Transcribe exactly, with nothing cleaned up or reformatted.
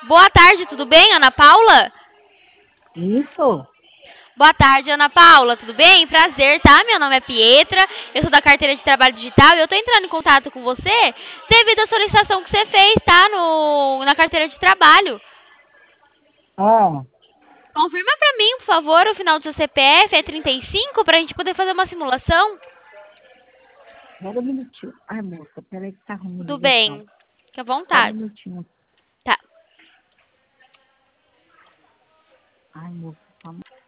Boa tarde, tudo bem, Ana Paula? Isso. Boa tarde, Ana Paula, tudo bem? Prazer, tá? Meu nome é Pietra, eu sou da carteira de trabalho digital e eu tô entrando em contato com você devido à solicitação que você fez, tá? No, na carteira de trabalho. Ah, Confirma pra mim, por favor, o final do seu C P F é trinta e cinco pra gente poder fazer uma simulação? espera um minutinho. Ai, moça, peraí que tá ruim a Tudo ligação. bem, fique à Espera um vontade. minutinho. Tá. Ai, moça, calma.